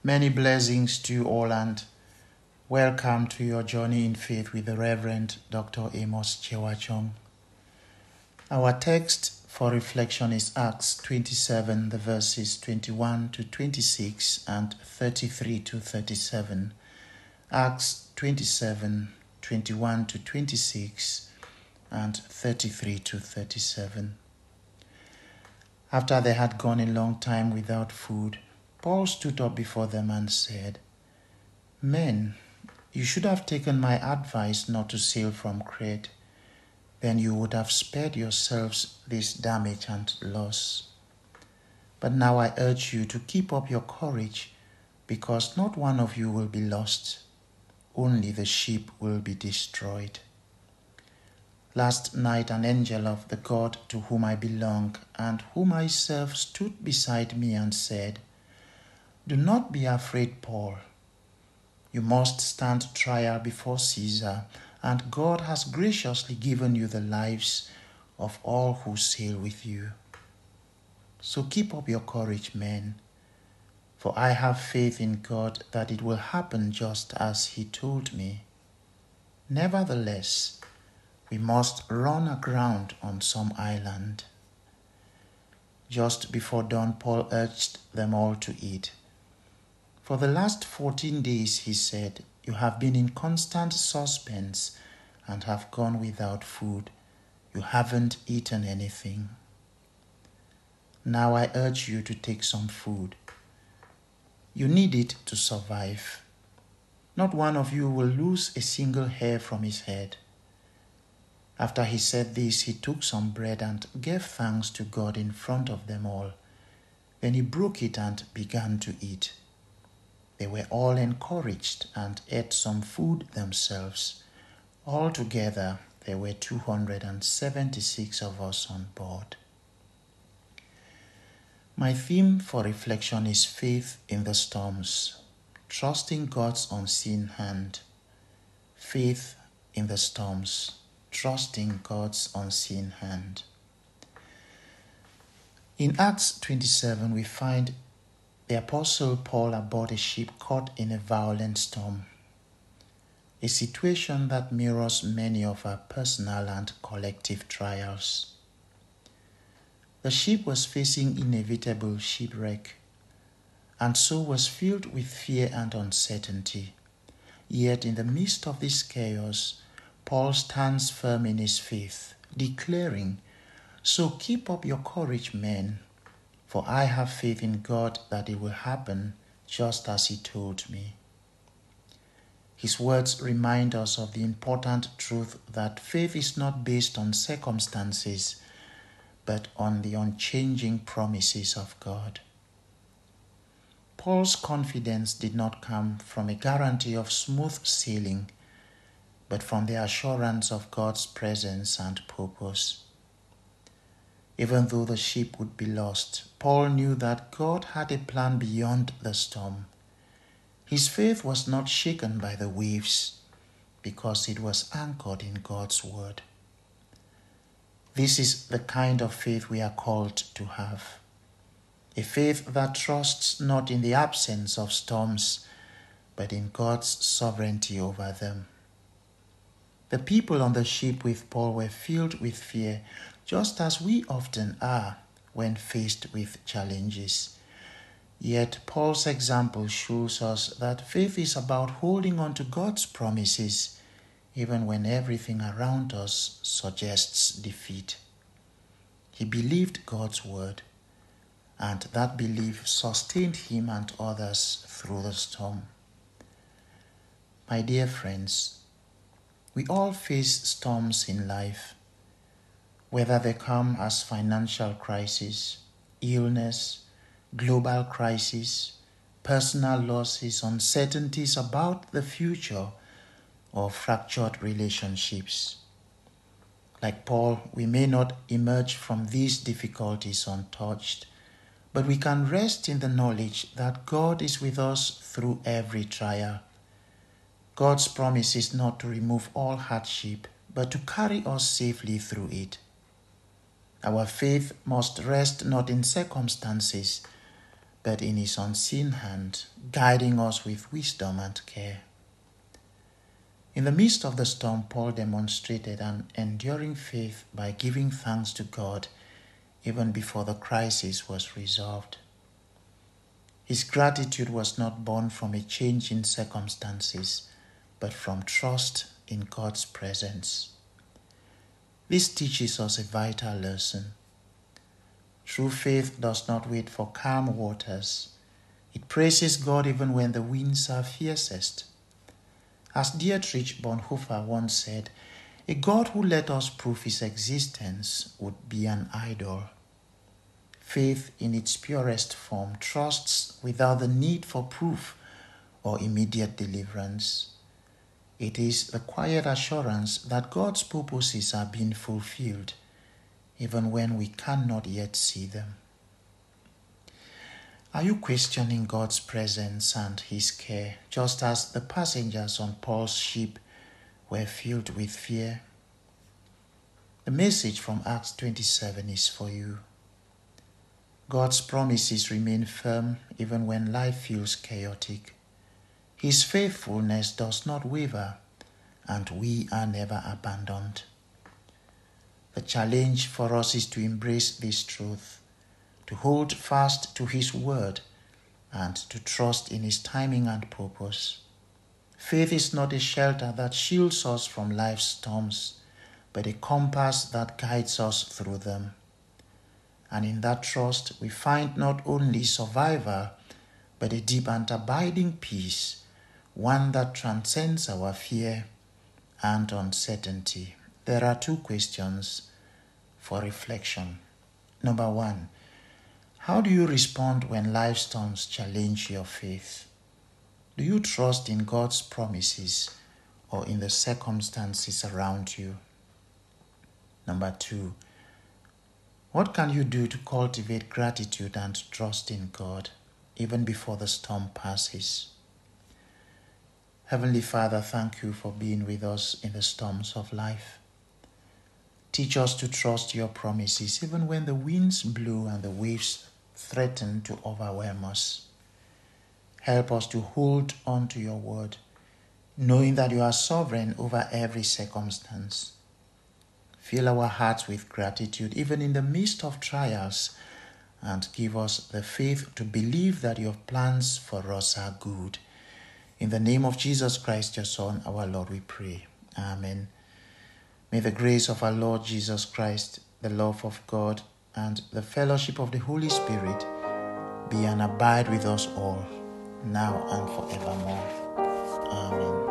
Many blessings to you all and welcome to your journey in faith with the Reverend Dr. Amos Chewachong. Our text for reflection is Acts 27, the verses 21 to 26 and 33 to 37. Acts 27, 21 to 26 and 33 to 37. After they had gone a long time without food, Paul stood up before them and said, "Men, you should have taken my advice not to sail from Crete. Then you would have spared yourselves this damage and loss. But now I urge you to keep up your courage, because not one of you will be lost. Only the ship will be destroyed. Last night an angel of the God to whom I belong and whom I serve stood beside me and said, 'Do not be afraid, Paul. You must stand trial before Caesar, and God has graciously given you the lives of all who sail with you. So keep up your courage, men, for I have faith in God that it will happen just as He told me. Nevertheless, we must run aground on some island.' Just before dawn, Paul urged them all to eat. 'For the last 14 days, he said, you have been in constant suspense and have gone without food. You haven't eaten anything. Now I urge you to take some food. You need it to survive. Not one of you will lose a single hair from his head.' After he said this, he took some bread and gave thanks to God in front of them all. Then he broke it and began to eat. They were all encouraged and ate some food themselves. Altogether, there were 276 of us on board. My theme for reflection is faith in the storms, trusting God's unseen hand. Faith in the storms, trusting God's unseen hand. In Acts 27, we find the Apostle Paul aboard a ship caught in a violent storm, a situation that mirrors many of our personal and collective trials. The ship was facing inevitable shipwreck, and so was filled with fear and uncertainty. Yet in the midst of this chaos, Paul stands firm in his faith, declaring, "So keep up your courage, men, for I have faith in God that it will happen just as He told me." His words remind us of the important truth that faith is not based on circumstances, but on the unchanging promises of God. Paul's confidence did not come from a guarantee of smooth sailing, but from the assurance of God's presence and purpose. Even though the ship would be lost, Paul knew that God had a plan beyond the storm. His faith was not shaken by the waves because it was anchored in God's word. This is the kind of faith we are called to have. A faith that trusts not in the absence of storms, but in God's sovereignty over them. The people on the ship with Paul were filled with fear, just as we often are when faced with challenges. Yet Paul's example shows us that faith is about holding on to God's promises, even when everything around us suggests defeat. He believed God's word, and that belief sustained him and others through the storm. My dear friends, we all face storms in life, whether they come as financial crisis, illness, global crisis, personal losses, uncertainties about the future, or fractured relationships. Like Paul, we may not emerge from these difficulties untouched, but we can rest in the knowledge that God is with us through every trial. God's promise is not to remove all hardship, but to carry us safely through it. Our faith must rest not in circumstances, but in his unseen hand, guiding us with wisdom and care. In the midst of the storm, Paul demonstrated an enduring faith by giving thanks to God even before the crisis was resolved. His gratitude was not born from a change in circumstances, but from trust in God's presence. This teaches us a vital lesson. True faith does not wait for calm waters. It praises God even when the winds are fiercest. As Dietrich Bonhoeffer once said, a God who let us prove his existence would be an idol. Faith in its purest form trusts without the need for proof or immediate deliverance. It is the quiet assurance that God's purposes are being fulfilled, even when we cannot yet see them. Are you questioning God's presence and his care, just as the passengers on Paul's ship were filled with fear? The message from Acts 27 is for you. God's promises remain firm even when life feels chaotic. His faithfulness does not waver, and we are never abandoned. The challenge for us is to embrace this truth, to hold fast to his word, and to trust in his timing and purpose. Faith is not a shelter that shields us from life's storms, but a compass that guides us through them. And in that trust, we find not only survival, but a deep and abiding peace, one that transcends our fear and uncertainty. There are 2 questions for reflection. Number 1, how do you respond when life storms challenge your faith? Do you trust in God's promises or in the circumstances around you? Number 2, what can you do to cultivate gratitude and trust in God even before the storm passes? Heavenly Father, thank you for being with us in the storms of life. Teach us to trust your promises even when the winds blow and the waves threaten to overwhelm us. Help us to hold on to your word, knowing that you are sovereign over every circumstance. Fill our hearts with gratitude even in the midst of trials, and give us the faith to believe that your plans for us are good. In the name of Jesus Christ, your Son, our Lord, we pray. Amen. May the grace of our Lord Jesus Christ, the love of God, and the fellowship of the Holy Spirit be and abide with us all, now and forevermore. Amen.